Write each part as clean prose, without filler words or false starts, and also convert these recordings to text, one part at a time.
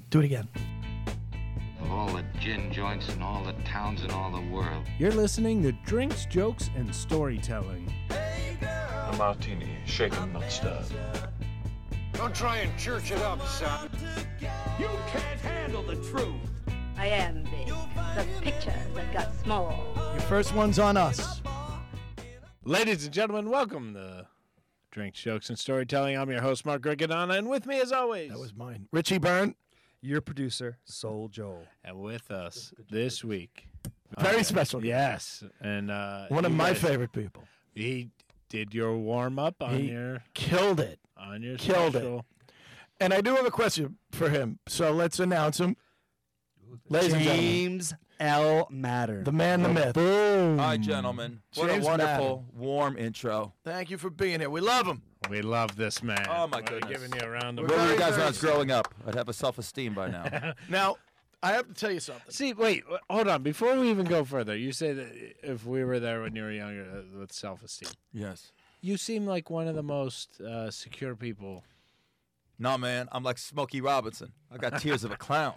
Do it again. Of all the gin joints in all the towns in all the world. You're listening to Drinks, Jokes, and Storytelling. A martini, shaken, not stirred. Don't try and church it up, son. You can't handle the truth. I am big. The picture that got small. Your first one's on us. Ladies and gentlemen, welcome to Drinks, Jokes, and Storytelling. I'm your host, Mark Riccadonna, and with me, as always, That was mine. Richie Byrne. Your producer, Soul Joel. and with us this week. Very special. Yes, and One of you my guys- favorite people. He did your warm up on He your Killed it. Killed it. special. And I do have a question for him. So let's announce him. Ladies and gentlemen, James L. Mattern. the man, the myth. Boom. Hi, gentlemen. What James a wonderful, warm intro. Thank you for being here. We love him. We love this man. Oh, my We're goodness. giving you a round of Where were very, you guys when very I was growing up? I'd have a self-esteem by now. Now, I have to tell you something. See, wait, hold on. Before we even go further, you say that if we were there when you were younger with self-esteem, Yes. you seem like one of the most secure people. No, man. I'm like Smokey Robinson. I got tears of a clown.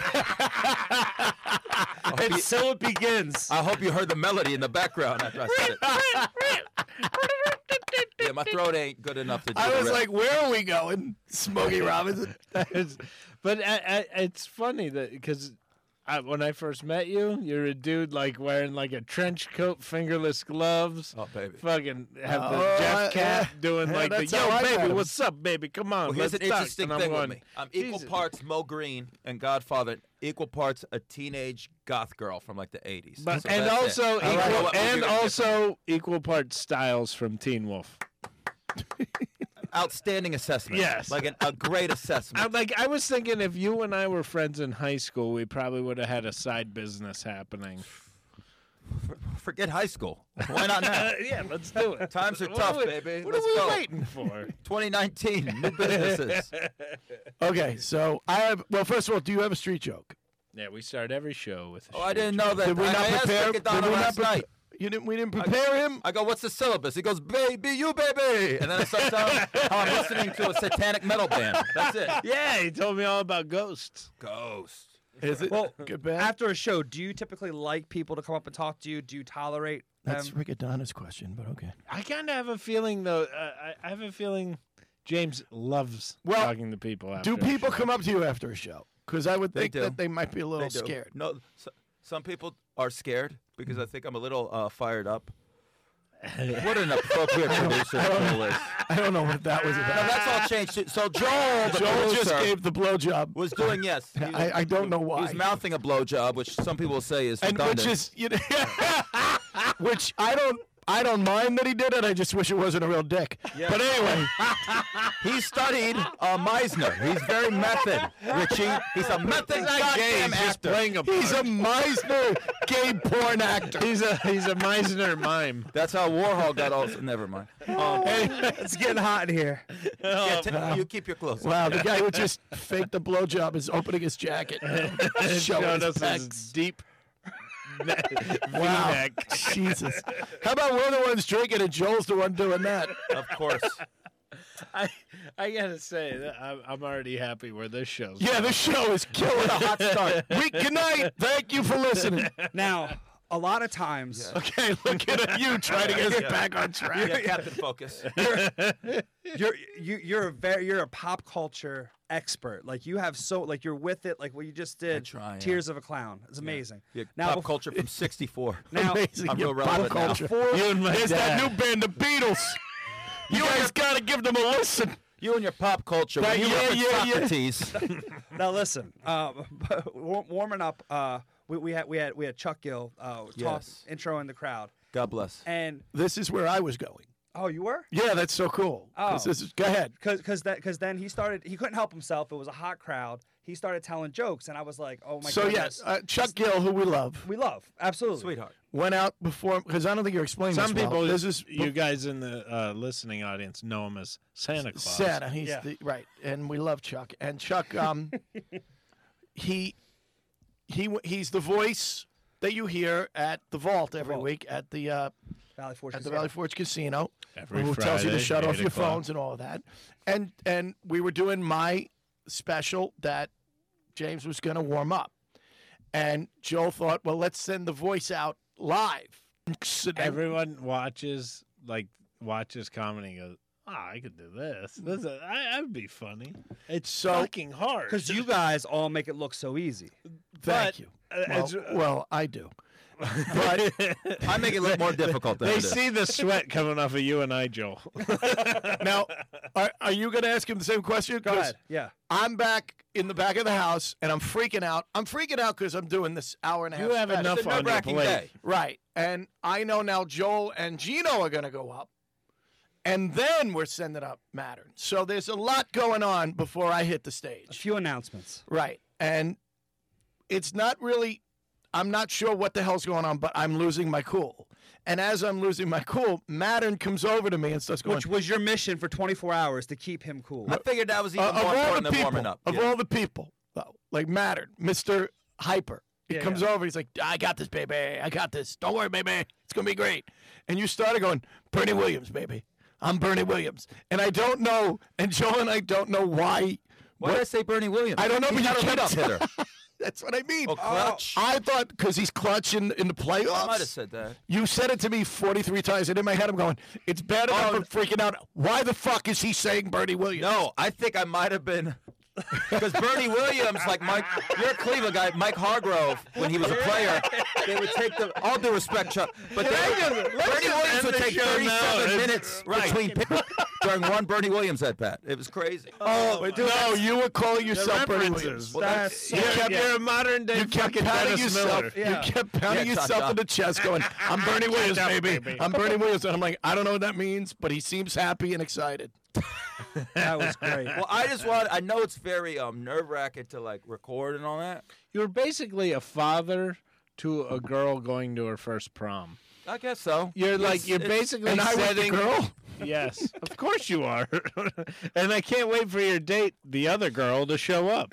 And so it begins. I hope you heard the melody in the background after I said it. Yeah, my throat ain't good enough to do I the was rest. like, where are we going? Smokey Robinson. But it's funny that because when I first met you, you're a dude like wearing like a trench coat, fingerless gloves. Oh, baby. Fucking have the Oh, Jeff Cap yeah. doing Yeah, like the that's how I yo met baby, him. what's up, baby? Come on, Well, here's let's an talk. interesting And I'm thing going, with me. I'm equal Jesus. parts Mo Green and Godfather, equal parts a teenage goth girl from like the 80s. But, So and that's it. also I don't know what movie you're also equal parts Styles from Teen Wolf. outstanding assessment. Yes. Like a great assessment. I was thinking if you and I were friends in high school, we probably would have had a side business happening. Forget high school. Why not now? Yeah, let's do it. Times are What tough, we- baby. What Let's are we go. waiting for? 2019, new businesses. Okay, so I have. Well, first of all, do you have a street joke? Yeah, we start every show with. Oh, I didn't know that. Did we not I asked prepare? Rick Adonna last night. We didn't prepare him. I go, what's the syllabus? He goes, baby, you baby. And then I start telling him how I'm listening to a satanic metal band. That's it. Yeah, he told me all about ghosts. Ghost. Is it Well, good band? After a show, do you typically like people to come up and talk to you? Do you tolerate That's them? Rick Adonna's question, but okay. I kind of have a feeling, though. I have a feeling James loves Well, talking to people. After Do a people show. come up to you after a show? Because I would They think do. that they might be a little They do. scared. No, some people are scared because I think I'm a little fired up. What an appropriate producer Joel is. I don't know what that was No, about. that's all changed. So Joel, the Joel just producer, gave the blowjob, was doing yes. He was- I don't know why. He was mouthing a blowjob, which some people say is and redundant. which is which I don't mind that he did it. I just wish it wasn't a real dick. But anyway, He studied Meisner. He's very method, Richie. He's a method goddamn He's just actor. playing a part. he's a Meisner gay porn actor. He's a Meisner mime. That's how Warhol got also. Never mind. It's getting hot in here. You keep your clothes. Wow, the guy who just faked the blowjob is opening his jacket, showing Showed his us his pecs. deep Wow, V-neck. Jesus! How about we're the ones drinking and Joel's the one doing that? Of course. I gotta say, that I'm already happy where this show's. Yeah, the show is killing a hot start. Good night. Thank you for listening. Now, a lot of times, Okay, looking at you trying to get us back on track. Yeah, Captain Focus. you're a pop culture expert. Like you have you're with it. Like what you just did. try, yeah. Tears of a Clown. It's amazing. Yeah, Now, pop culture from '64. Now, Amazing. I'm Your real pop relevant now. culture. You and my There's dad. that new band, the Beatles. You guys got to give them a listen. You and your pop culture. When you Yeah, reference yeah, yeah. Socrates. now listen. Warming up. We had Chuck Gill talk Yes. intro in the crowd, God bless. and This is where I was going. oh, you were. Yeah, that's so cool. Oh. Go ahead. Because then he couldn't help himself. It was a hot crowd. He started telling jokes, and I was like, oh my So goodness. yes, Chuck Gill, who we love, We love, absolutely. Sweetheart. went out before because I don't think you're explaining Some this people, well. This is you guys in the listening audience know him as Santa Claus. Santa. He's Yeah. right, and we love Chuck. And Chuck, he's the voice that you hear at the Vault every Vault. week at the Valley Forge. at the Valley Forge Casino, Every who tells you to Friday, shut off 8 your o'clock. phones and all of that. And we were doing my special that James was going to warm up. And Joel thought, well, let's send the voice out live. So then- Everyone watches comedy and goes, I could do this. I'd be funny. It's So- fucking hard. Because you guys all make it look so easy. Thank you. Well, I do. But I make it look more difficult than They it is. see the sweat coming off of you and I, Joel. now, are you going to ask him the same question? Go ahead. Yeah. I'm back in the back of the house, and I'm freaking out. I'm freaking out because I'm doing this hour and a half. You have special. enough It's a on your nerve-wracking plate. day. Right. And I know now Joel and Gino are going to go up. And then we're sending up Mattern. So there's a lot going on before I hit the A stage. few announcements. Right. And it's not really, I'm not sure what the hell's going on, but I'm losing my cool. And as I'm losing my cool, Mattern comes over to me and starts going, Which was your mission for 24 hours to keep him cool. I figured that was even of more all important the than people, warming up. of Yeah. all the people, though, like Mattern, Mr. Hyper. He Yeah, comes yeah. over. He's like, I got this, baby. I got this. Don't worry, baby. It's going to be great. And you started going, Bernie Williams, baby. I'm Bernie Williams. And I don't know, and Joe and I don't know why. Why did I say Bernie Williams? I don't know, He's but not you a leadoff kept- hitter. That's what I mean. Oh, clutch. I thought because he's clutch in the playoffs. I might have said that. You said it to me 43 times, and in my head I'm going, it's bad enough I'm freaking out. Why the fuck is he saying Bernie Williams? No, I think I might have been. Because Bernie Williams, like Mike, you're a Cleveland guy. Mike Hargrove, when he was a player, they would take the. All due respect, Chuck, but Bernie Williams would take 37 minutes between during one Bernie Williams at bat. It was crazy. Oh, no, you were calling yourself Bernie Williams. references. Well, that's- You're a modern day You kept fucking pounding Dennis yourself. Miller. Yeah. You kept pounding Yeah, yourself cha-cha. in the chest, going, "I'm Bernie Williams, Cha-cha, baby. baby. I'm Bernie Williams." And I'm like, I don't know what that means, but he seems happy and excited. That was great. Well, I know it's very nerve wracking to like record and all that. You were basically a father to a girl going to her first prom. I guess so. You're It's- basically And I was the setting. girl. Yes, of course you are. And I can't wait for your date, the other girl, to show up.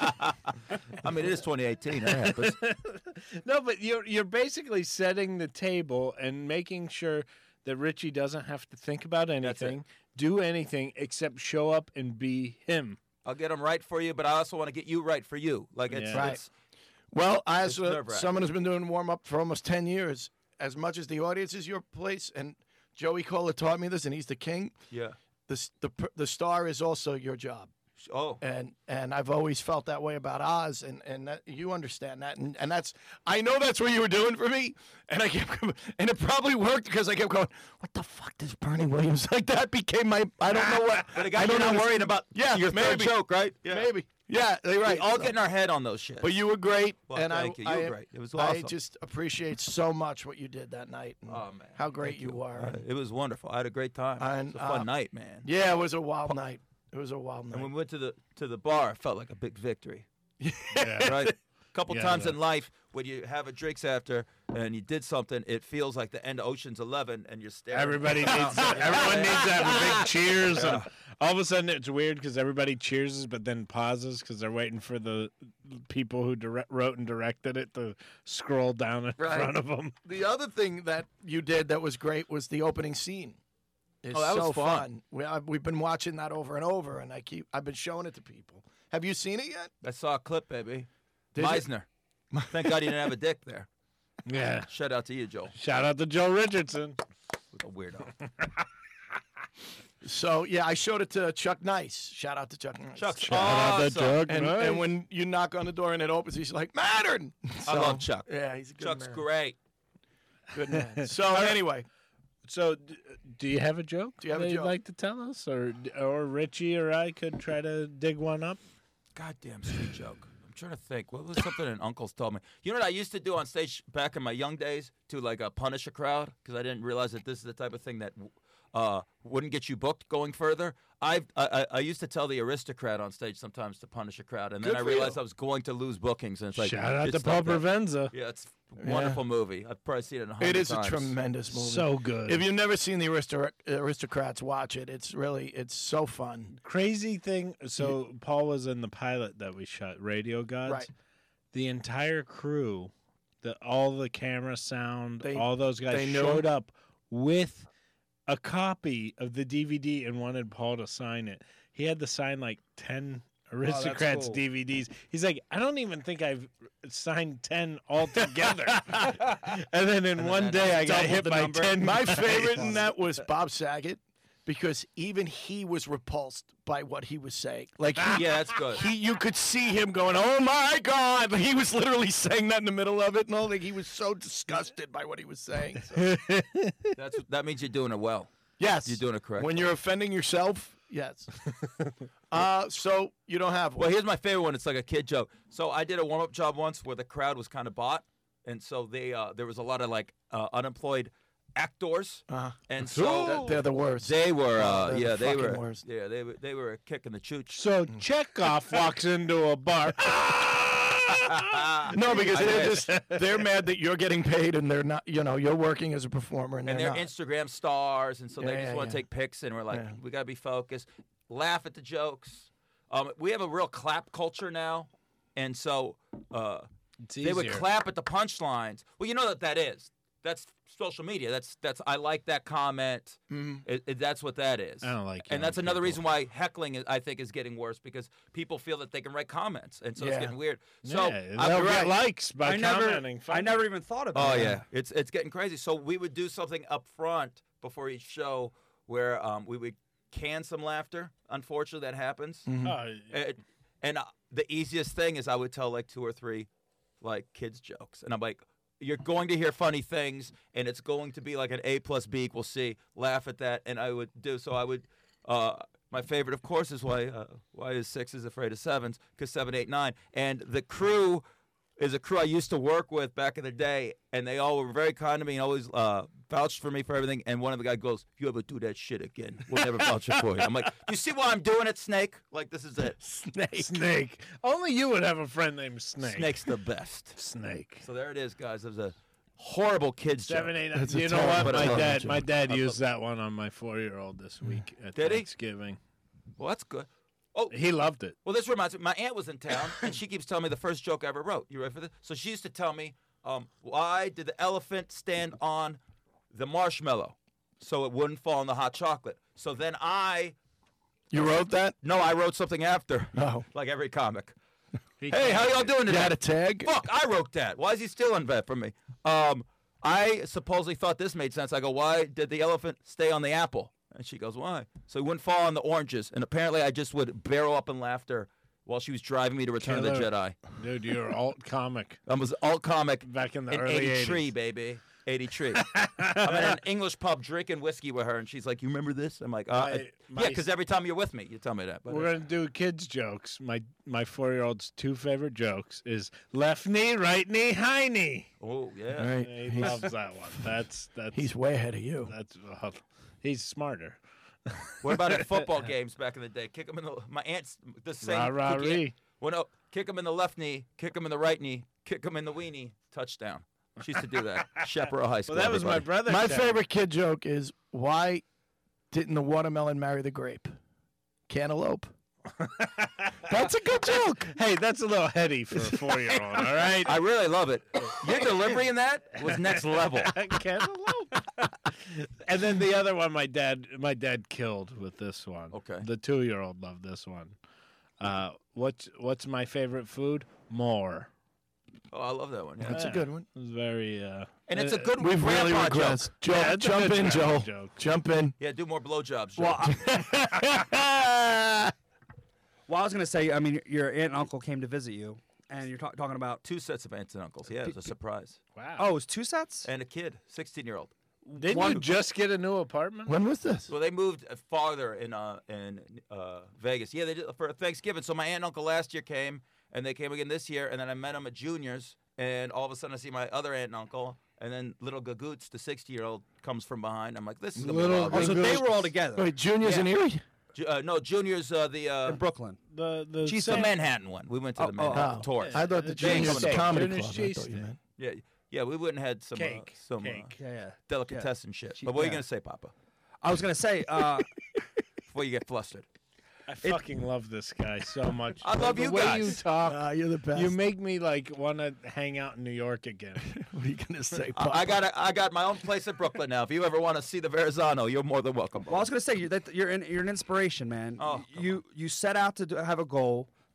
I mean, it is 2018. That happens. No, but you're basically setting the table and making sure that Richie doesn't have to think about anything, do anything except show up and be him. I'll get them right for you, but I also want to get you right for you. Like it's, Yeah. it's Well, as It's nerve-wracking. someone who's been doing warm up for almost 10 years, as much as the audience is your place, and Joey Cola taught me this, and he's the king. yeah. The star is also your job. Oh, And I've always felt that way about Oz, and that, you understand that, and that's, I know that's what you were doing for me, and I kept, and it probably worked because I kept going, what the fuck does Bernie Williams, like that became my, I don't know what, but I again, don't you're not know, worrying about yeah, your third maybe, joke, right? Yeah. maybe, yeah, you're right. We all So- get in our head on those shit. but you were great, Well, and thank you. You were great. It was I awesome. just appreciate so much what you did that night. And Oh, man. how great Thank you were. It was wonderful. I had a great time. And, It was a fun night, man. Yeah, it was a wild night. It was a wild And night. when we went to the bar, it felt like a big victory. Yeah. Right? A couple Yeah, times yeah. in life, when you have a drinks after and you did something, it feels like the end of Ocean's 11, and you're staring. Everybody needs that. Everyone needs that big cheers. And all of a sudden, it's weird because everybody cheers, but then pauses because they're waiting for the people who wrote and directed it to scroll down in Right. front of them. The other thing that you did that was great was the opening scene. It's Oh, that was so fun. We've been watching that over and over, and I've been showing it to people. Have you seen it yet? I saw a clip, baby. Did you? Meisner. Thank God you didn't have a dick there. Yeah. Shout out to you, Joel. Shout out to Joe Richardson. A weirdo. So yeah, I showed it to Chuck Nice. Shout out to Chuck Nice. Chuck's Shout out to awesome. Chuck. And, Nice. and when you knock on the door and it opens, he's like, Mattern! I love Chuck. Yeah, he's a good Chuck's man. great. Good man. So anyway, So, do you have a joke? Do you have a that you'd joke? like to tell us, or Richie or I could try to dig one up? Goddamn street joke. I'm trying to think. What was something an uncle's told me? You know what I used to do on stage back in my young days to like punish a crowd because I didn't realize that this is the type of thing that wouldn't get you booked going further. I used to tell the aristocrat on stage sometimes to punish a crowd, and then Good I for realized you. I was going to lose bookings. And it's like Shout out just to Paul stop that. Provenza. Yeah, it's a wonderful movie. I've probably seen it 100 it is times. a tremendous movie. So good. If you've never seen the Aristocrats, watch it. It's so fun. Crazy thing. So Paul was in the pilot that we shot, Radio Gods. Right. The entire crew, all the camera sound, They- all those guys they knew. showed up with a copy of the DVD and wanted Paul to sign it. He had to sign like 10 Aristocrats cool. DVDs. He's like, I don't even think I've signed 10 altogether. And then in one day, I got doubled hit the by number. 10. My favorite in that was Bob Saget, because even he was repulsed by what he was saying. Like, Yeah, that's good. you could see him going, "Oh my God!" He was literally saying that in the middle of it, and all. Like, he was so disgusted by what he was saying. So, That means you're doing it well. yes, You're doing it correct. When you're offending yourself, yes. So you don't have Well, one. here's my favorite one. It's like a kid joke. So I did a warm-up job once where the crowd was kind of bought, and so there was a lot of like unemployed actors, and so They're the worst. they were They're the they were fucking worst. they were kicking the chooch. So Chekhov walks into a bar. No, because they're mad that you're getting paid and they're not. You're working as a performer and And they're they're not. Instagram stars, and so they Yeah, just yeah, want to yeah. take pics, and we're like, Yeah. we gotta be focused, laugh at the jokes. We have a real clap culture now, and so they would easier. clap at the punchlines. Well, you know that is. That's social media. That's I like that comment. That's what that is. I don't like And young that's another people. reason why heckling, I think, is getting worse, because people feel that they can write comments, and so it's Yeah. getting weird. So Yeah, I'm they'll right. get likes by I never commenting. even thought about Oh that. yeah, it's getting crazy. So we would do something up front before each show where we would can some laughter. Unfortunately, that happens. And the easiest thing is I would tell like 2 or 3 like kids jokes, and I'm like, you're going to hear funny things, and it's going to be like an A plus B equals C. Laugh at that, and I would do so. I would. My favorite, of course, is why is 6 is afraid of 7s, because 7, 8, 9, and the crew is a crew I used to work with back in the day, and they all were very kind to me and always vouched for me for everything. And one of the guys goes, "If you ever do that shit again, we'll never vouch for you." I'm like, "You see why I'm doing it, Snake? Like, this is it. Snake. Only you would have a friend named Snake. Snake's the best." Snake. So there it is, guys. It was a horrible kids joke. 7, 8, 9. That's a You know terrible what? joke. My dad used that one on my 4-year-old this week at Did he? Thanksgiving. Well, that's good. Oh, He loved it. well, this reminds me. My aunt was in town, and she keeps telling me the first joke I ever wrote. You ready for this? So she used to tell me, why did the elephant stand on the marshmallow so it wouldn't fall in the hot chocolate? So then You wrote that? I wrote something after, No. like every comic. He Hey, how y'all doing You today? had a tag? Fuck, I wrote that. Why is he stealing that from me? I supposedly thought this made sense. I go, why did the elephant stay on the apple? And she goes, why? So he wouldn't fall on the oranges. And apparently I just would barrel up in laughter while she was driving me to Return of the Killer. Jedi. Dude, you're alt comic. I was alt comic Back in the in early 83, 80s. baby. 83. I'm in an English pub drinking whiskey with her, and she's like, you remember this? I'm like, yeah, because every time you're with me, you tell me that. But We're gonna do kids jokes. My 4-year-old's 2 favorite jokes is left knee, right knee, high knee. oh, yeah. All right. He loves that one. That's He's way ahead of you. that's he's smarter. What about at football games back in the day? Kick them in the. My aunt's the same. Rah, rah, cookie aunt. ree. Well, no, kick them in the left knee, kick them in the right knee, kick them in the weenie, touchdown. She used to do that. Chaparral High School. Well, that was my everybody. brother. My favorite kid joke is, why didn't the watermelon marry the grape? Cantaloupe. That's a good joke. Hey, that's a little heady for a 4-year-old. All right. I really love it. Your delivery in that was next level. Cantaloupe. And then the other one, my dad killed with this one. Okay. The 2-year-old loved this one. What's my favorite food? More. Oh, I love that one. Yeah. That's a good one. It was very. And it's a good We've really grandpa joke. regressed. Joe, Yeah, it's a jump good in, grandpa Joe. joke. Jump in. Yeah, do more blowjobs. Joe. Well, I was gonna say, I mean, your aunt and uncle came to visit you, and you're talking about. 2 sets of aunts and uncles. Yeah, it was a surprise. Wow. Oh, it was 2 sets. And a kid, 16-year-old. Didn't you just get a new apartment? When was this? Well, they moved farther in Vegas. Yeah, they did for Thanksgiving. So my aunt and uncle last year came, and they came again this year. And then I met them at Junior's, and all of a sudden I see my other aunt and uncle, and then little Gagoots, the 60-year-old, comes from behind. I'm like, this is gonna be Little wild. Oh, so they were all Wait, together Junior's in Erie? No, Junior's in Brooklyn. The She's the same- Manhattan one. We went to the Manhattan tour. I thought the Junior's Junior's steak. comedy Junior's club. I thought cheesesteak. you meant. Yeah, we went and had some Cake. Cake. Yeah. delicatessen shit. Che- But what are you yeah. gonna say, Papa? I was gonna say, Before you get flustered. I fucking love this guy so much. I love the you way guys. you talk. You're the best. You make me like want to hang out in New York again. What are you going to say, I got my own place in Brooklyn now. If you ever want to see the Verrazano, you're more than welcome. well, I was gonna say you're an inspiration, man. Oh, come you set out to have a goal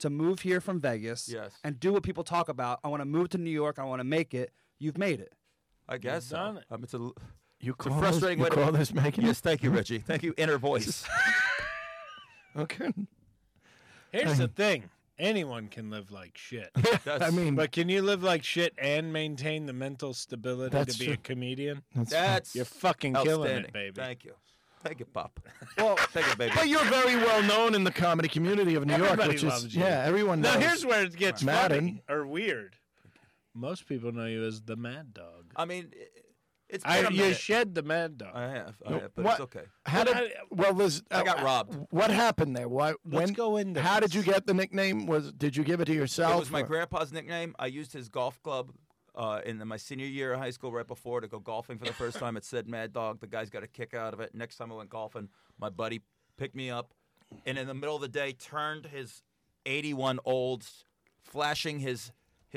to move here from Vegas Yes. and do what people talk about. I want to move to New York. I want to make it. You've made it. I guess so. done it. It's a You it's a call frustrating this, way you to call this making Yes, thank you, Richie. Thank you, inner voice. it? Okay. Here's the thing: anyone can live like shit. That's, I mean, But can you live like shit and maintain the mental stability That's to be true. a comedian? that's You're fucking killing outstanding. it, baby. Thank you. Thank you, Pop. Well, Thank you, baby. but you're very well known in the comedy community of New York, Everybody which loves is you. everyone knows. Now here's where it gets Madden. funny or weird. Most people know you as the Mad Dog. I mean, it's been a You minute. shed the Mad Dog. I have, but What- it's okay. How did? Well, there's. I got robbed. What happened there? Why? Let's go into How did this. you get the nickname? Did you give it to yourself? It was my or- grandpa's nickname. I used his golf club in my senior year of high school, right before, to go golfing for the first time. It said Mad Dog. The guys got a kick out of it. Next time I went golfing, my buddy picked me up, and in the middle of the day, turned his 81 Olds, flashing his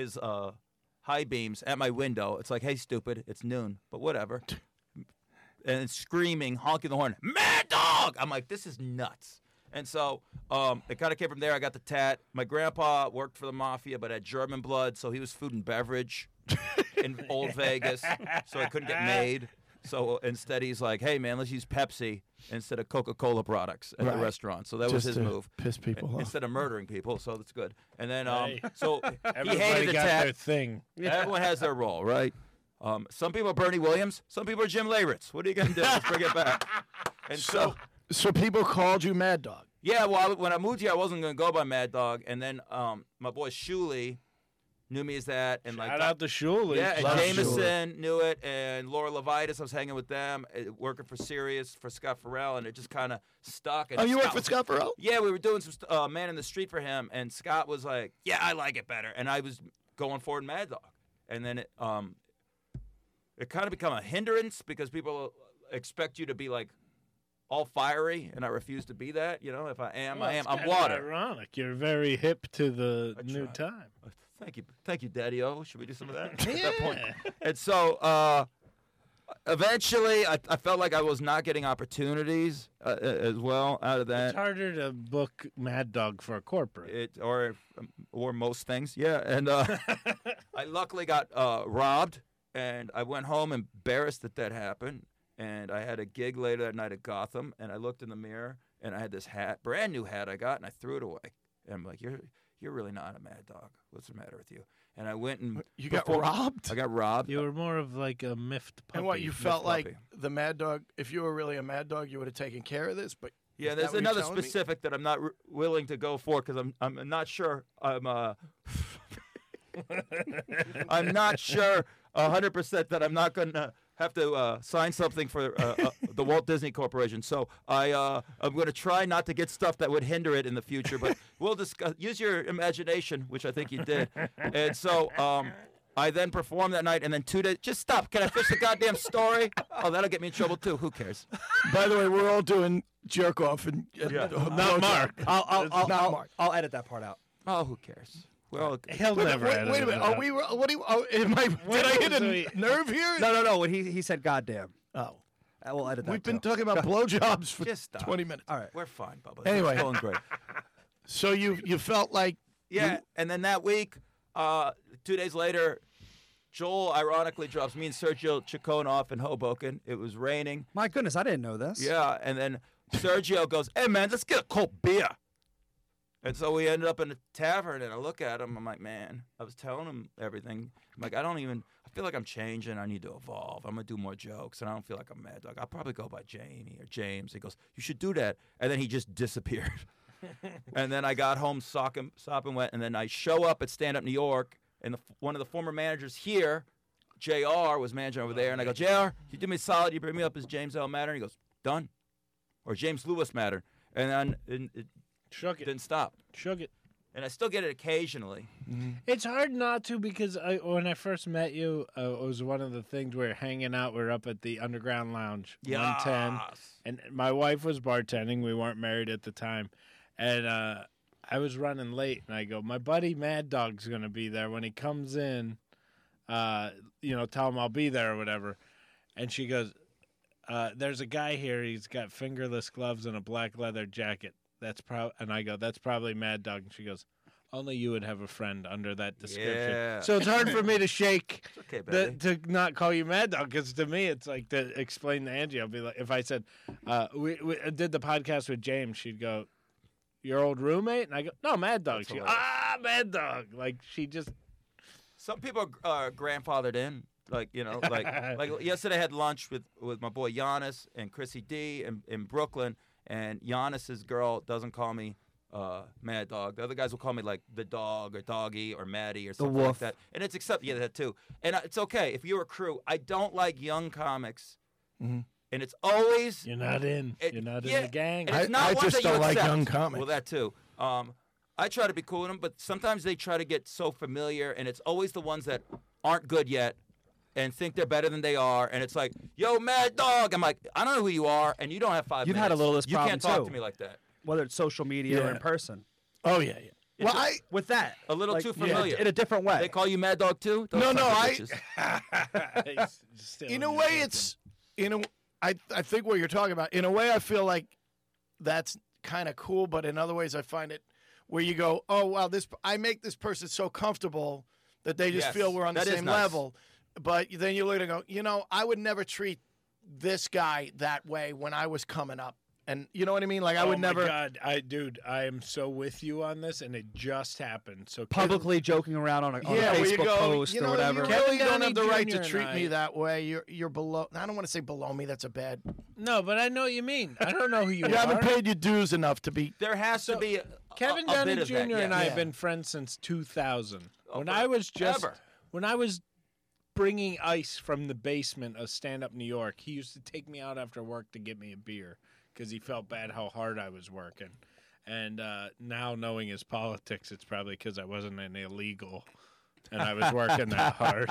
high beams at my window. It's like, hey, stupid, it's noon, but whatever. And screaming, honking the horn, Mad Dog! I'm like, this is nuts. And so it kind of came from there. I got the tat. My grandpa worked for the mafia, but had German blood, so he was food and beverage in Old Vegas, so it couldn't get made. So instead, he's like, hey, man, let's use Pepsi instead of Coca-Cola products at the Right. restaurant. So that was Just his to move. piss people off. Instead of murdering people, so that's good. And then, Hey. so he Everybody hated the got tat. their thing. Everyone has their role, right? Some people are Bernie Williams. Some people are Jim Leyritz. What are you going to do? Let's bring it back. And so So people called you Mad Dog. yeah, well, when I moved here, I wasn't going to go by Mad Dog. And then my boy Shuley knew me as that. And Shout out to Shuley. yeah, and Love Jameson knew it, and Laura Levitas. I was hanging with them, working for Sirius for Scott Farrell, and it just kind of stuck. And Oh, you work for was- Scott Farrell? Yeah, we were doing some Man in the Street for him, and Scott was like, "Yeah, I like it better," and I was going for it Mad Dog, and then it kind of become a hindrance because people expect you to be like all fiery, and I refuse to be that. You know, if I am, Well, I am. it's I'm kinda water. Ironic. You're very hip to the I new try. time. Thank you, Daddy-O. Should we do some of that at that point? And so eventually, I felt like I was not getting opportunities as well out of that. It's harder to book Mad Dog for a corporate. Or most things, yeah. And I luckily got robbed, and I went home embarrassed that happened. And I had a gig later that night at Gotham, and I looked in the mirror, and I had this hat, brand new hat I got, and I threw it away. And I'm like, you're really not a Mad Dog. What's the matter with you? And I went and You got performed- robbed? I got robbed. You were more of like a miffed puppy. And what you felt like puppy. the Mad Dog? If you were really a Mad Dog, you would have taken care of this. But Yeah, is there's that what you're another telling me? specific that I'm not willing to go for because I'm not sure I'm I'm not sure 100% that I'm not going to have to sign something for the Walt Disney Corporation. So I'm going to try not to get stuff that would hinder it in the future. But we'll discuss. Use your imagination, which I think you did. And so I then performed that night, and then 2 days. Just stop. Can I finish the goddamn story? Oh, that'll get me in trouble too. Who cares? by the way, we're all doing jerk off and Not Mark. I'll edit that part out. Oh, who cares? We're all. He'll never edit Wait a it minute. out. Are we? What do you? Oh, did I hit a nerve here? No. When he said goddamn, Oh, I will edit that. we've been too. talking about blowjobs for Just stop. 20 minutes. All right. We're fine, Bubba. Anyway. It's going great. So you felt like Yeah, and then that week, 2 days later, Joel ironically drops me and Sergio Chacon off in Hoboken. It was raining. My goodness, I didn't know this. Yeah, and then Sergio goes, "Hey man, let's get a cold beer." And so we ended up in a tavern, and I look at him. I'm like, man, I was telling him everything. I'm like, I feel like I'm changing. I need to evolve. I'm gonna do more jokes, and I don't feel like a Mad Dog. I'll probably go by Jamie or James. He goes, you should do that, and then he just disappeared. And then I got home sopping wet, and then I show up at Stand Up New York, and one of the former managers here, JR, was managing over there, and I go, JR, you do me a solid, you bring me up as James L. Matter, and he goes, done, or James Lewis Matter, and then it Shook it. didn't stop, Shook it. and I still get it occasionally. It's hard not to because when I first met you, it was one of the things we were hanging out. We were up at the Underground Lounge, 110, and my wife was bartending. We weren't married at the time, and I was running late, and I go, my buddy Mad Dog's going to be there. When he comes in, tell him I'll be there or whatever. And she goes, there's a guy here. He's got fingerless gloves and a black leather jacket. And I go, that's probably Mad Dog. And she goes, Only you would have a friend under that description. Yeah. So it's hard for me to shake Okay, baby. to not call you Mad Dog, because to me it's like to explain to Angie. I'll be like, if I said we did the podcast with James, she'd go, "Your old roommate," and I go, "No, Mad Dog." That's She go, hilarious. Mad Dog. Like she just Some people are grandfathered in, like like yesterday I had lunch with my boy Giannis and Chrissy D in Brooklyn, and Giannis's girl doesn't call me Mad Dog. The other guys will call me like the dog or Doggy or Maddie or something like wolf. that, and it's that too. And it's okay if you're a crew. I don't like young comics, and it's always you're not in. You're not in the gang. and it's not I ones just that you don't like accept. young comics. Well, that too. I try to be cool with them, but sometimes they try to get so familiar, and it's always the ones that aren't good yet and think they're better than they are. And it's like, yo, Mad Dog. I'm like, I don't know who you are, and you don't have 5 You've minutes. had a little of this You can't problem, talk too. to me like that. Whether it's social media or Yeah. in person. Oh yeah. Well, With that. A little too yeah, familiar. in a different way. They call you Mad Dog too? Those No, sons no, of I- bitches. in a way, it's I think what you're talking about. In a way, I feel like that's kind of cool, but in other ways, I find it where you go, oh wow, I make this person so comfortable that they just Yes, feel we're on the that is same nice. level. But then you look and go, I would never treat this guy that way when I was coming up, and you know what I mean? Like I would never. Oh my God, dude, I am so with you on this, and it just happened. So Publicly joking around on a Yeah, where you Facebook go, post you or know, whatever. you really Kevin don't have the Downey right Jr. to treat and me I- that way. You're below. I don't want to say below me. That's a bad. No, but I know what you mean. I don't know who you You are. haven't paid your dues enough to be. There has to be Kevin a Downey bit of Jr. that, and I Yeah. have been friends since 2000. When for- I was just ever. when I was bringing ice from the basement of Stand Up New York, he used to take me out after work to get me a beer because he felt bad how hard I was working. And now knowing his politics, it's probably because I wasn't an illegal and I was working that hard.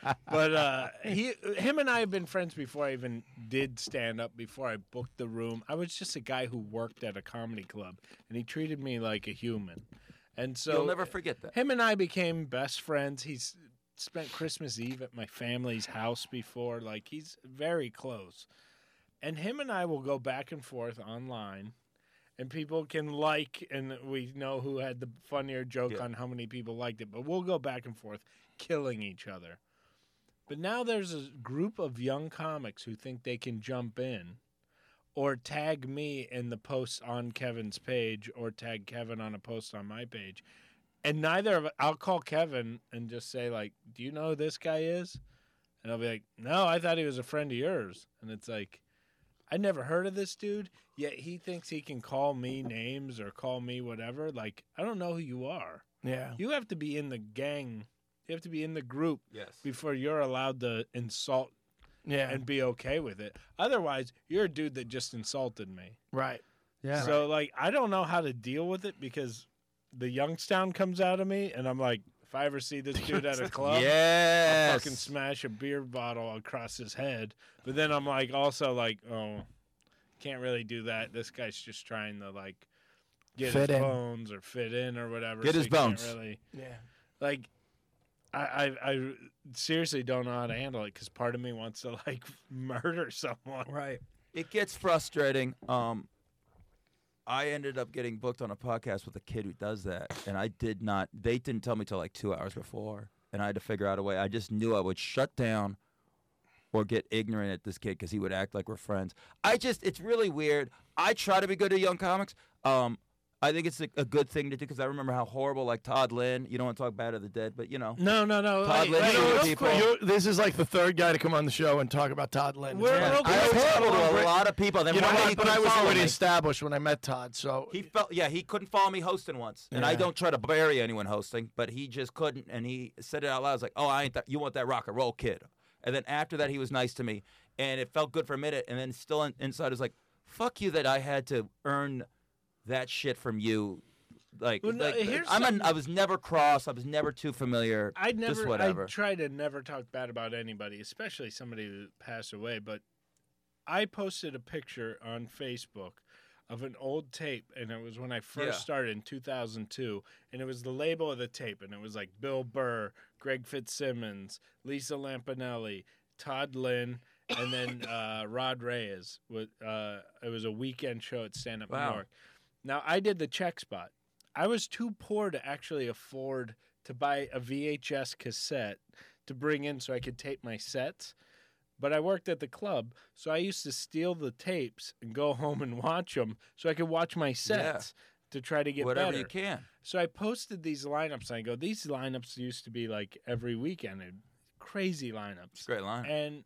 But him and I have been friends before I even did stand up, before I booked the room. I was just a guy who worked at a comedy club, and he treated me like a human. And so You'll never forget that. him and I became best friends. He's spent Christmas Eve at my family's house before. Like, he's very close. And him and I will go back and forth online, and people can like, and we know who had the funnier joke Yeah. on how many people liked it, but we'll go back and forth killing each other. But now there's a group of young comics who think they can jump in or tag me in the post on Kevin's page or tag Kevin on a post on my page. And neither of I'll call Kevin and just say, like, do you know who this guy is? And I'll be like, no, I thought he was a friend of yours. And it's like, I never heard of this dude, yet he thinks he can call me names or call me whatever. Like, I don't know who you are. Yeah. You have to be in the gang. You have to be in the group Yes. before you're allowed to insult Yeah. and be okay with it. Otherwise, you're a dude that just insulted me. Right. Yeah. So, like, I don't know how to deal with it because the Youngstown comes out of me, and I'm like, if I ever see this dude at a club, I'll Yes. fucking smash a beer bottle across his head. But then I'm like, also like, oh, can't really do that. This guy's just trying to like get Fit his in. bones or fit in or whatever. Get so his you can't bones. Really, Yeah. like, I seriously don't know how to handle it because part of me wants to like murder someone. Right. It gets frustrating. I ended up getting booked on a podcast with a kid who does that, and I did not. They didn't tell me till like 2 hours before, and I had to figure out a way. I just knew I would shut down or get ignorant at this kid because he would act like we're friends. It's really weird. I try to be good at young comics. I think it's a good thing to do because I remember how horrible, like Todd Lynn. You don't want to talk bad of the dead, but you know. No. Todd Hey, Lynn hey, shooting real people. quick, This is like the third guy to come on the show and talk about Todd Lynn. We're real I was quick. horrible to a lot of people. Then You know one day he what? But couldn't I was follow already me. established when I met Todd, so He couldn't follow me hosting once, and I Yeah. don't try to bury anyone hosting, but he just couldn't, and he said it out loud. I was like, "Oh, I ain't that. You want that rock and roll kid?" And then after that, he was nice to me, and it felt good for a minute, and then still inside, I was like, "Fuck you that I had to earn that shit from you." Like, Well, no, here's I was never cross. I was never too familiar. I just whatever. try to never talk bad about anybody, especially somebody that passed away. But I posted a picture on Facebook of an old tape, and it was when I first Yeah. started in 2002, and it was the label of the tape, and it was like Bill Burr, Greg Fitzsimmons, Lisa Lampanelli, Todd Lynn, and then Rod Reyes. It was a weekend show at Stand Up Wow. New York. Now, I did the check spot. I was too poor to actually afford to buy a VHS cassette to bring in so I could tape my sets. But I worked at the club, so I used to steal the tapes and go home and watch them so I could watch my sets to try to get Whatever better. you can. So I posted these lineups, and I go, these lineups used to be like every weekend, crazy lineups. Great line. And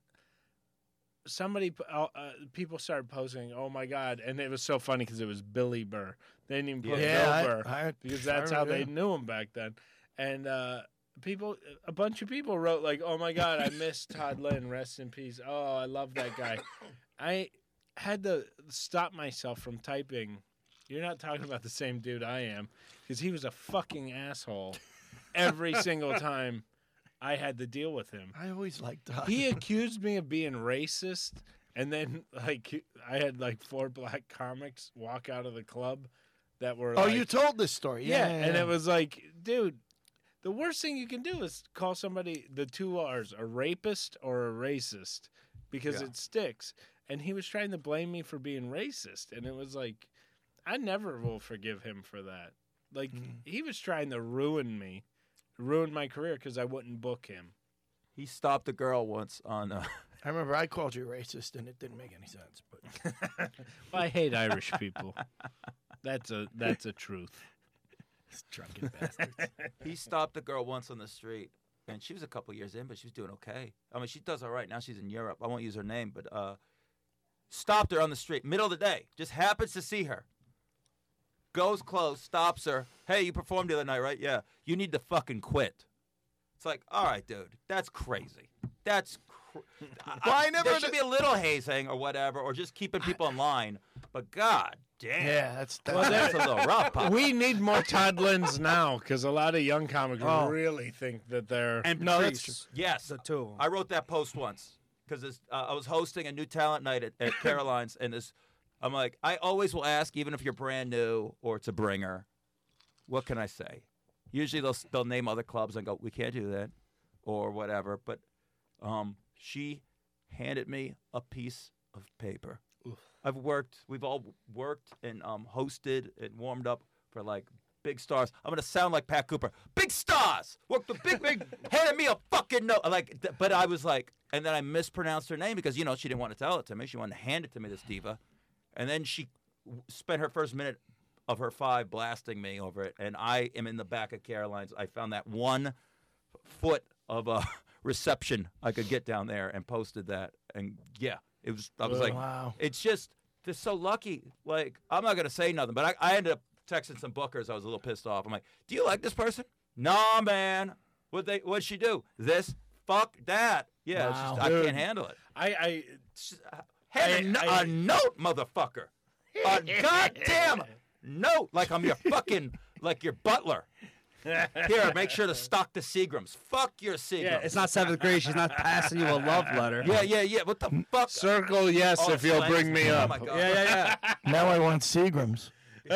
people started posting, oh my God. And it was so funny because it was Billy Burr. They didn't even put Bill Burr because that's how they knew him back then. And a bunch of people wrote like, oh my God, I miss Todd Lynn, rest in peace. Oh, I love that guy. I had to stop myself from typing, you're not talking about the same dude I am, because he was a fucking asshole every single time I had to deal with him. I always liked Todd. He accused me of being racist, and then like I had like 4 black comics walk out of the club that were Oh, like, you told this story. Yeah, and it was like, dude, the worst thing you can do is call somebody, the 2 R's, a rapist or a racist, because it sticks. And he was trying to blame me for being racist, and it was like, I never will forgive him for that. Like, he was trying to ruin me, ruin my career because I wouldn't book him. He stopped a girl once on. I remember I called you racist, and it didn't make any sense. But Well, I hate Irish people. That's a truth. drunken bastards. He stopped a girl once on the street, and she was a couple years in, but she was doing okay. I mean, she does all right now. She's in Europe. I won't use her name, but stopped her on the street, middle of the day. Just happens to see her. Goes close, stops her. Hey, you performed the other night, right? Yeah. You need to fucking quit. It's like, all right, dude, that's crazy. That's there should be a little hazing or whatever, or just keeping people in line. But God damn. Yeah, that's That's a little rough, Pop. We need more Todd Lynn's now because a lot of young comics really think that they're. And No, Patrice, that's true. Yes. the 2 of them. I wrote that post once because I was hosting a new talent night at Caroline's, and I'm like, I always will ask, even if you're brand new or it's a bringer, what can I say? Usually they'll name other clubs and go, we can't do that, or whatever. But she handed me a piece of paper. We've all worked and hosted and warmed up for like big stars. I'm gonna sound like Pat Cooper. Big stars worked with big. Handed me a fucking note. But I was like, and then I mispronounced her name because she didn't want to tell it to me. She wanted to hand it to me, this diva, and then she spent her first minute of her 5 blasting me over it. And I am in the back of Caroline's. I found that 1 foot of a reception I could get down there and posted that. And yeah, it was. I was like, wow. It's just they're so lucky. Like, I'm not gonna say nothing, but I ended up texting some bookers. I was a little pissed off. I'm like, do you like this person? Nah, man. What'd she do? This? Fuck that. Yeah, it's Wow. just, I can't handle it. Hand a note, motherfucker. A goddamn note, like I'm your fucking, like your butler. Here, make sure to stock the Seagrams. Fuck your Seagrams. Yeah, it's not 7th grade. She's not passing you a love letter. Yeah. What the fuck? Circle yes Oh, if you'll slang. bring me Oh up. my God. Yeah. Now I want Seagrams.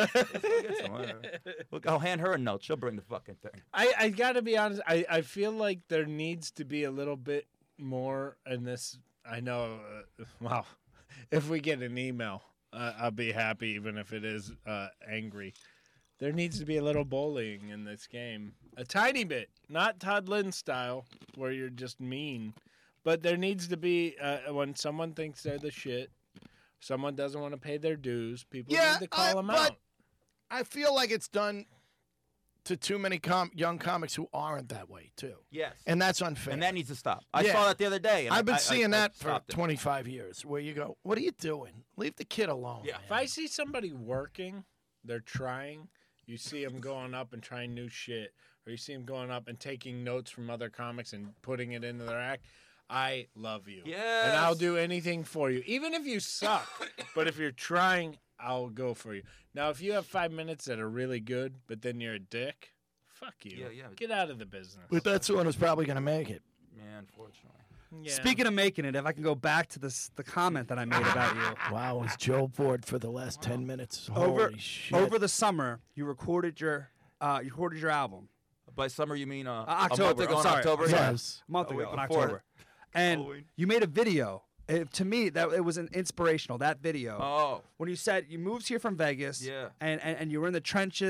Look, I'll hand her a note. She'll bring the fucking thing. I gotta be honest. I feel like there needs to be a little bit more in this. I know. Well, if we get an email, I'll be happy, even if it is angry. There needs to be a little bullying in this game, a tiny bit, not Todd Lynn style, where you're just mean, but there needs to be when someone thinks they're the shit, someone doesn't want to pay their dues. People need to call them but out. I feel like it's done to too many young comics who aren't that way too. Yes. And that's unfair. And that needs to stop. I Yeah. saw that the other day. And I've been I seeing that for stopped it. 25 years, where you go, what are you doing? Leave the kid alone. Yeah. If I see somebody working, they're trying. You see them going up and trying new shit, or you see them going up and taking notes from other comics and putting it into their act. I love you. And I'll Yes. do anything for you, even if you suck. But if you're trying, I'll go for you. Now, if you have 5 minutes that are really good, but then you're a dick, fuck you. Yeah. Get out of the business. But that's the one who's probably going to make it. Yeah, unfortunately. Yeah. Speaking of making it, if I can go back to the comment that I made about you. Wow, was Joe bored for the last 10 minutes? Over Holy shit. over the summer, you recorded your album By summer, you mean October. a month ago I'm in sorry. October? I'm sorry. Yes. a month A ago week in before. October, and Halloween. you made a video. To me, that it was an inspirational. That video Oh. when you said you moved here from Vegas, Yeah. and you were in the trenches,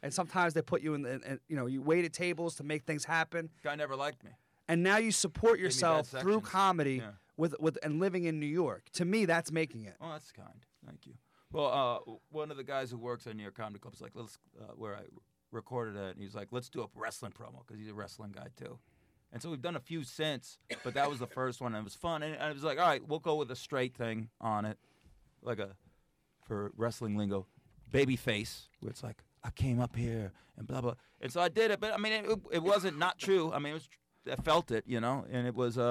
and sometimes they put you in you waited tables to make things happen. Guy never liked me. And now you support me bad yourself through sections. comedy Yeah. with and living in New York. To me, that's making it. Oh, that's kind. Thank you. Well, one of the guys who works at New York Comedy Club was like, let's where I recorded it, and he's like, let's do a wrestling promo because he's a wrestling guy too. And so we've done a few since, but that was the first one, and it was fun. And I was like, all right, we'll go with a straight thing on it, like for wrestling lingo, baby face, where it's like, I came up here and blah blah. And so I did it, but I mean, it wasn't not true. I mean, I felt it, and it was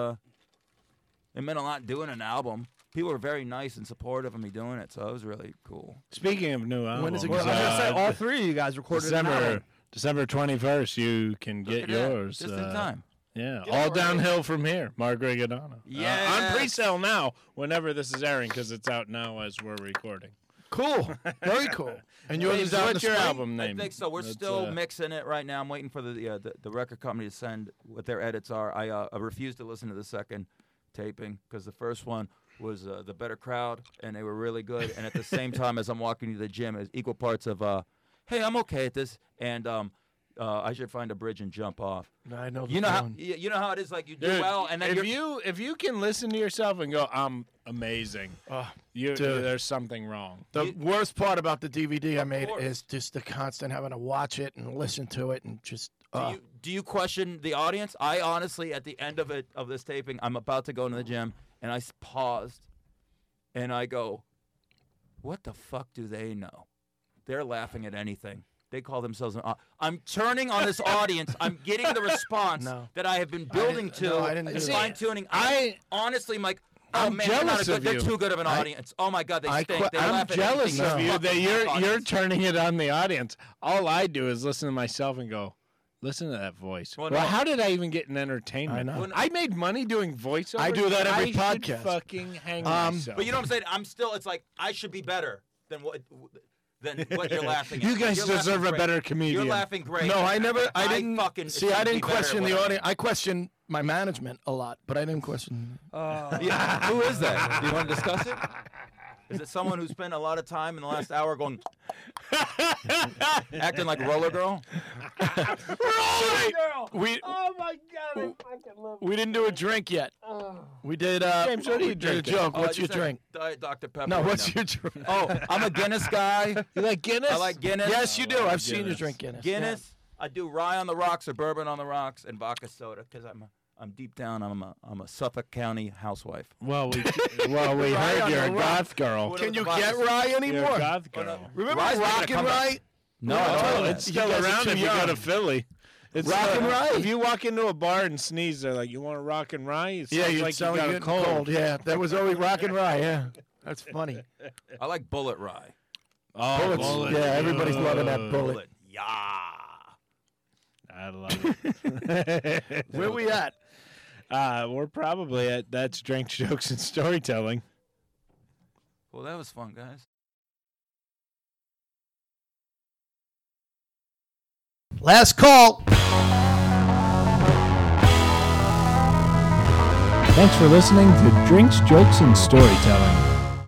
it meant a lot doing an album. People were very nice and supportive of me doing it, so it was really cool. Speaking of new albums, When is it Well, I was gonna say all three of you guys recorded an album. December 21st, you can get Look at that, yours. just in time. Yeah, Get all it right. downhill from here. Margaret Gadano. Yes. on pre-sale now. Whenever this is airing, because it's out now as we're recording. Cool. Very cool. And yours is out in the What's your spring? album I name? think so. We're That's, still mixing it right now. I'm waiting for the record company to send what their edits are. I refused to listen to the second taping because the first one was the better crowd, and they were really good. And at the same time, as I'm walking to the gym, it's equal parts of, hey, I'm okay at this, and I should find a bridge and jump off. I know. You know how it is. Like you do Dude, well, and then if you can listen to yourself and go, I'm amazing. Dude. There's something wrong. The worst part about the DVD I Of made course. is just the constant having to watch it and listen to it and just. Do you question the audience? I honestly, at the end of this taping, I'm about to go into the gym, and I paused, and I go, "What the fuck do they know? They're laughing at anything. They call themselves an." I'm turning on this audience. I'm getting the response No. that I have been building to. no, I didn't do that. fine tuning. I honestly, I'm like, oh I'm man, they're, not jealous a good, of they're you. too good of an audience. Oh my god, they stink. They I'm laugh at jealous anything. of They're you fucking that you're audience. turning it on the audience. All I do is listen to myself and go, listen to that voice. Well, Well, no. how did I even get in entertainment? I know. Well, I made money doing voiceovers. I do that every I should podcast. fucking hang myself. But you know what I'm saying? I'm still. It's like I should be better than what you're laughing at. You guys You're deserve laughing a great. better comedian. You're laughing great. No, I didn't. fucking See, I should be didn't better question at the what I audience. I questioned my management a lot, but I didn't question. Yeah. Who is that? Do you want to discuss it? Is it someone who spent a lot of time in the last hour going, acting like Roller Girl? We Oh my god, I fucking love we didn't do a drink yet. We did. James, what are you we did a drinking? joke. What's I your just had drink? Diet Dr. Pepper. No, right what's now. your drink? Oh, I'm a Guinness guy. You like Guinness? I like Guinness. Yes, you do. love I've seen you Guinness. drink Guinness. Guinness. I do rye on the rocks or bourbon on the rocks and vodka soda because I'm deep down. I'm a Suffolk County housewife. Well, we Rye heard on you're the a rock. goth girl. Can you Vodka get soda. rye You're anymore? a goth girl. Remember Rye's making a Rock and comeback. Rye? No, I I told don't. you. It's You still guys are around too if you go young. to Philly. It's Rock and rye. If you walk into a bar and sneeze, they're like, "You want a rock and rye?" It Yeah, sounds you're like you selling got a it cold. Yeah, that was always Rock and Rye. Yeah, that's funny. I like bullet rye. Oh, Bullets. bullet. Yeah, everybody's loving that bullet. Yeah. I love it. Where we at? We're probably at That's Drinks, Jokes, and Storytelling. Well, that was fun, guys. Last call. Thanks for listening to Drinks, Jokes, and Storytelling.